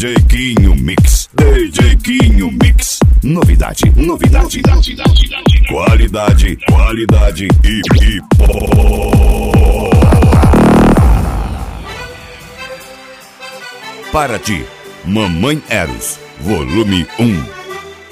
DJ Quinho Mix. DJ Quinho Mix. Novidade, novidade. Qualidade, qualidade e Para ti, Mamãe Eros, volume 1.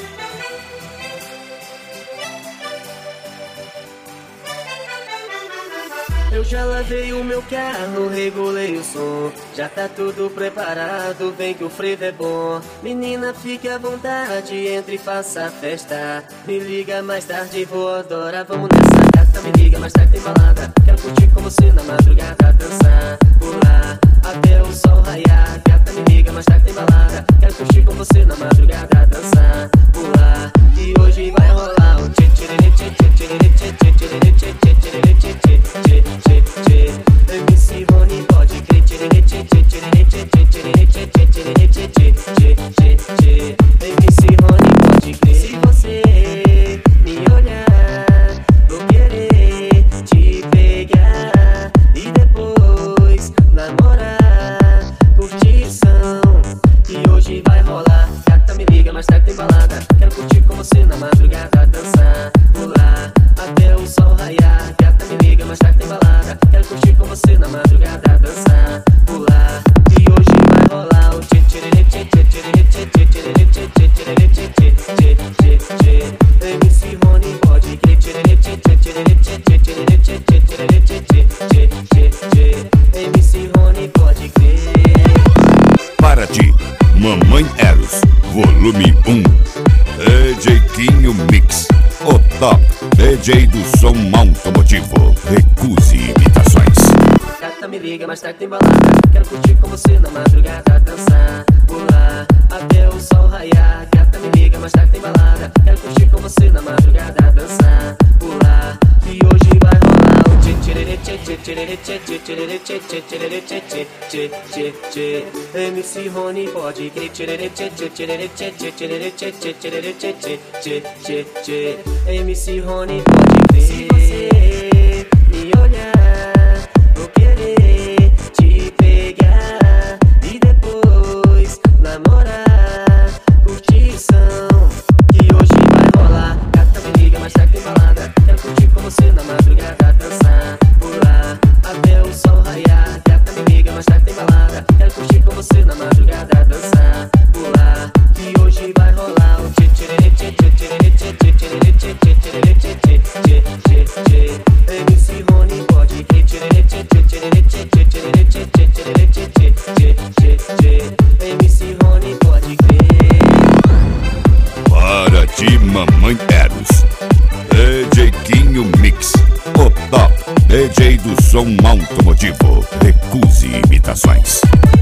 Eu já lavei o meu carro, regulei o som. Já tá tudo preparado, vem que o frevo é bom. Menina, fique à vontade, entre e faça a festa. Me liga mais tarde, vou adorar, vamos nessa gata. Me liga mais tarde, tem balada. Quero curtir com você na madrugada, dançar, pular, até o sol raiar. Gata, me liga mais tarde, tem balada. Quero curtir com você na madrugada, dançar, pular. E hoje vai rolar o tchê tchê tchê tchê tchê tchê tchê tchê tchê tchê tchê tchê tchê tchê. MC Rony pode crer, tchê tchê tchê tchê tchê tchê tchê tchê tchê tchê tchê tchê. MC Rony pode crer. Se você me olhar, vou querer te pegar e depois namorar, curtição. E hoje vai rolar. Gata, me liga, mais tarde tem balada. Quero curtir com você na madrugada, dançar, pular, até o sol raiar. Gata, me liga, mais tarde tem balada. Quero curtir com você na madrugada, dançar, pular. E hoje vai rolar o tchê tchê tchê tchê tchê tchê tchê tchê tchê tchê tchê tchê. MC Rony pode crer, tchê tchê tchê tchê tchê tchê tchê tchê tchê tchê. MC Rony pode crer. Para ti, Mamãe Eros, volume 1. DJ Quinho Mix, o top DJ do som automotivo. Recuse imitações. Gata, me liga, mais tarde tem balada. Quero curtir com você na madrugada, dançar, pular, até o sol raiar. Gata, me liga, mais tarde tem balada. Quero curtir com você na madrugada, dançar, pular. E hoje vai rolar o tchê tchê tchê tchê tchê tchê tchê tchê tchê tchê tchê tchê. MC Rony pode crer, tchê tchê tchê tchê tchê tchê tchê tchê tchê tchê. MC Rony pode crer. Se você me olhar, vou querer te pegar e depois namorar, curtição. Que hoje vai rolar. Gata, me liga, mais tarde tem balada. Quero curtir com você na madrugada, dançar, pular, até o sol raiar. Gata, me liga, mais tarde tem balada. Quero curtir com você na madrugada, dançar, pular. Que hoje vai rolar o tchê tchê tchê tchê tchê tchê tchê tchê tchê tchê tchê. MC Rony pode crer, tchê tchê tchê tchê tchê tchê tchê tchê tchê. MC Rony pode crer. Para ti, Mamãe Eros, DJ Quinho Mix, o top DJ do som automotivo. Recuse imitações.